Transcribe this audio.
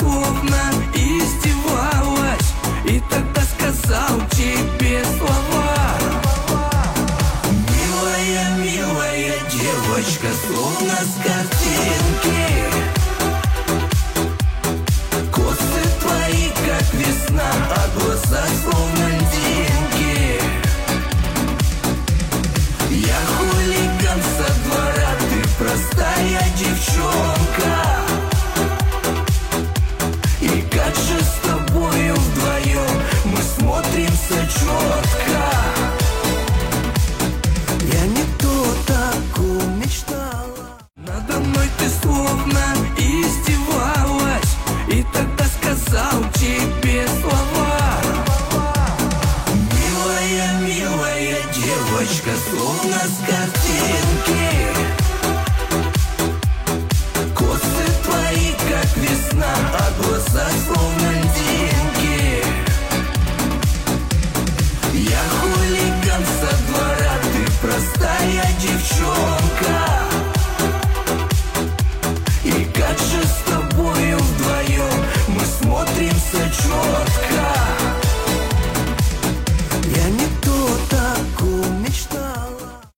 словно издевалась, и тогда сказал тебе слова. Милая, милая девочка, словно с картинки. Косы твои, как весна, а глаза словно льдинки. Я хулиган со двора, ты простая девчонка. И как же с тобою вдвоем мы смотримся четко. Я не то такого мечтала. Надо мной ты словно издевалась, и тогда сказал тебе слова. Милая, милая девочка, словно с картинки. Косы твои, как весна, а глаза словно льдинки. Я хулиган со двора, ты простая девчонка.